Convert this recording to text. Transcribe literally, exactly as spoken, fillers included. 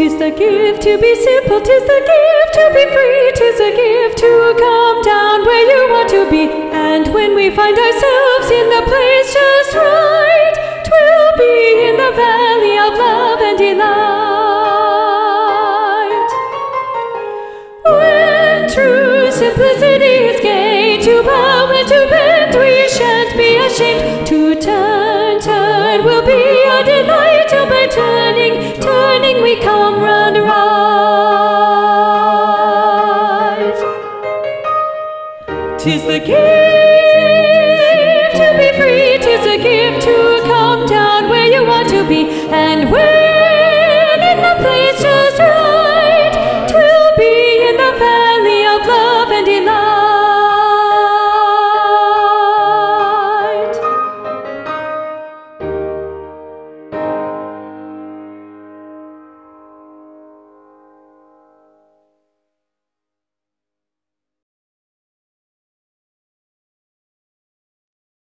'Tis the gift to be simple, 'tis the gift to be free, 'tis the gift to come down where you want to be. And when we find ourselves in the place just right, 'twill be in the valley of love and delight. When true simplicity is gained, to bow and to bend, we shan't be ashamed. To turn, turn will be our delight, till by turning, turning we come round right. 'Tis the gift to be free, 'tis the gift to come down where you want to be. And where